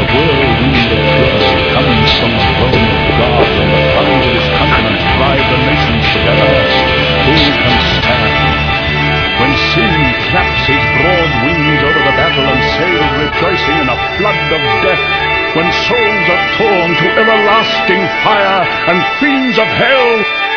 whirlwind of blood comes from the throne of God, and the tongues of his countenance drive the nations together. Who can stand? When sin claps his broad wings over the battle and sails rejoicing in a flood of death, when souls are torn to everlasting fire and fiends of hell